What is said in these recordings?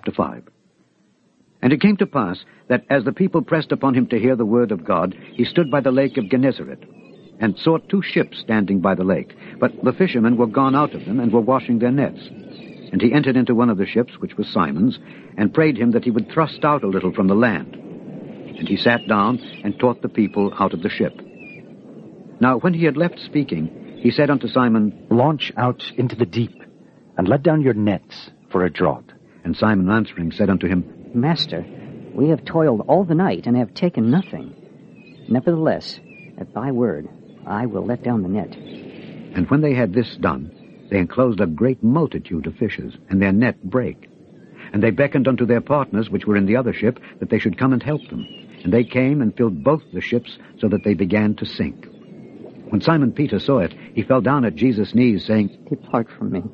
chapter 5. And it came to pass that as the people pressed upon him to hear the word of God, he stood by the lake of Gennesaret, and saw 2 ships standing by the lake. But the fishermen were gone out of them, and were washing their nets. And he entered into one of the ships, which was Simon's, and prayed him that he would thrust out a little from the land. And he sat down, and taught the people out of the ship. Now when he had left speaking, he said unto Simon, Launch out into the deep, and let down your nets for a draught. And Simon answering said unto him, Master, we have toiled all the night, and have taken nothing. Nevertheless, at thy word, I will let down the net. And when they had this done, they enclosed a great multitude of fishes, and their net brake. And they beckoned unto their partners, which were in the other ship, that they should come and help them. And they came and filled both the ships, so that they began to sink. When Simon Peter saw it, he fell down at Jesus' knees, saying, Depart from me.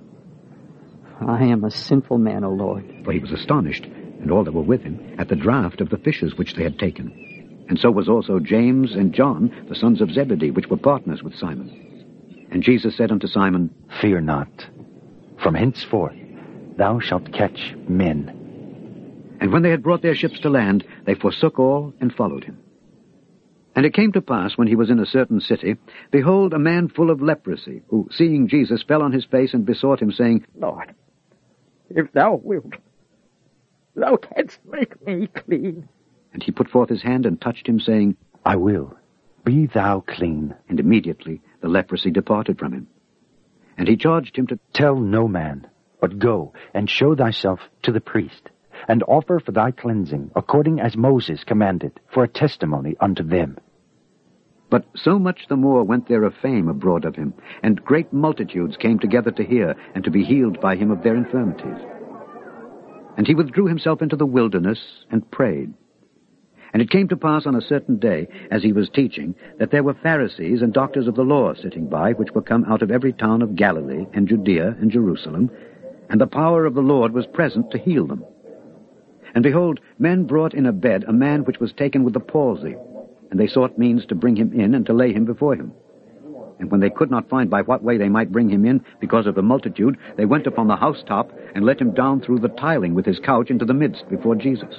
I am a sinful man, O Lord. For he was astonished, and all that were with him, at the draught of the fishes which they had taken. And so was also James and John, the sons of Zebedee, which were partners with Simon. And Jesus said unto Simon, Fear not. From henceforth thou shalt catch men. And when they had brought their ships to land, they forsook all and followed him. And it came to pass, when he was in a certain city, behold, a man full of leprosy, who, seeing Jesus, fell on his face and besought him, saying, Lord, if thou wilt, thou canst make me clean. And he put forth his hand and touched him, saying, I will. Be thou clean. And immediately the leprosy departed from him. And he charged him to tell no man, but go and show thyself to the priest, and offer for thy cleansing, according as Moses commanded, for a testimony unto them. But so much the more went there a fame abroad of him, and great multitudes came together to hear, and to be healed by him of their infirmities. And he withdrew himself into the wilderness, and prayed. And it came to pass on a certain day, as he was teaching, that there were Pharisees and doctors of the law sitting by, which were come out of every town of Galilee, and Judea, and Jerusalem, and the power of the Lord was present to heal them. And behold, men brought in a bed a man which was taken with the palsy, and they sought means to bring him in, and to lay him before him. And when they could not find by what way they might bring him in, because of the multitude, they went upon the housetop, and let him down through the tiling with his couch into the midst before Jesus.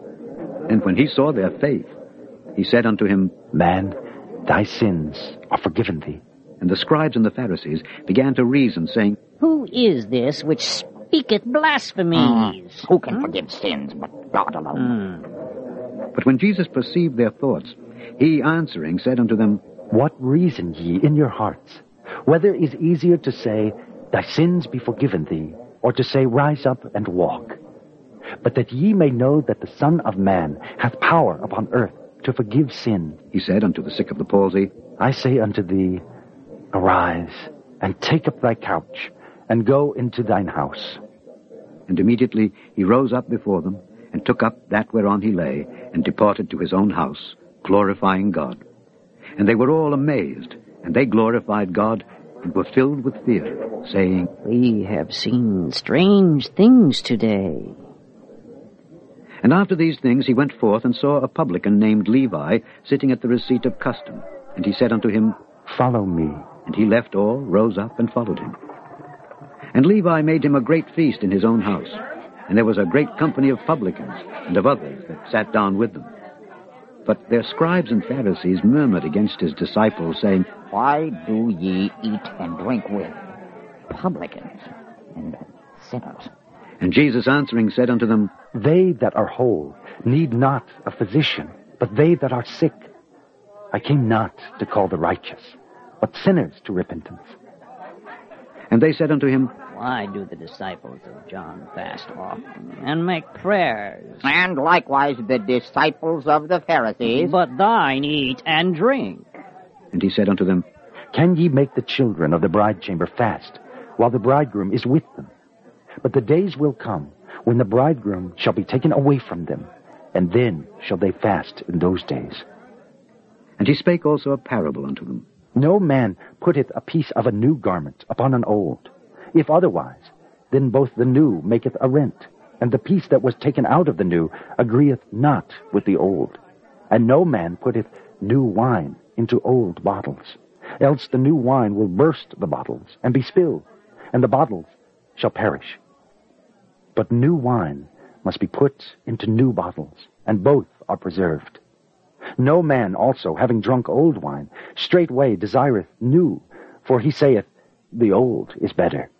And when he saw their faith, he said unto him, Man, thy sins are forgiven thee. And the scribes and the Pharisees began to reason, saying, Who is this which speaketh blasphemies? Who can forgive sins but God alone? But when Jesus perceived their thoughts, he answering said unto them, What reason ye in your hearts? Whether is easier to say, Thy sins be forgiven thee, or to say, Rise up and walk? But that ye may know that the Son of Man hath power upon earth to forgive sin, he said unto the sick of the palsy, I say unto thee, Arise, and take up thy couch, and go into thine house. And immediately he rose up before them, and took up that whereon he lay, and departed to his own house, glorifying God. And they were all amazed, and they glorified God, and were filled with fear, saying, We have seen strange things today. And after these things he went forth, and saw a publican named Levi sitting at the receipt of custom. And he said unto him, Follow me. And he left all, rose up, and followed him. And Levi made him a great feast in his own house. And there was a great company of publicans, and of others that sat down with them. But their scribes and Pharisees murmured against his disciples, saying, Why do ye eat and drink with publicans and sinners? And Jesus answering said unto them, They that are whole need not a physician, but they that are sick. I came not to call the righteous, but sinners to repentance. And they said unto him, Why do the disciples of John fast often, and make prayers? And likewise the disciples of the Pharisees. But thine eat and drink. And he said unto them, Can ye make the children of the bride chamber fast, while the bridegroom is with them? But the days will come, when the bridegroom shall be taken away from them, and then shall they fast in those days. And he spake also a parable unto them. No man putteth a piece of a new garment upon an old. If otherwise, then both the new maketh a rent, and the piece that was taken out of the new agreeth not with the old. And no man putteth new wine into old bottles, else the new wine will burst the bottles, and be spilled, and the bottles shall perish. But new wine must be put into new bottles, and both are preserved. No man also, having drunk old wine, straightway desireth new, for he saith, The old is better.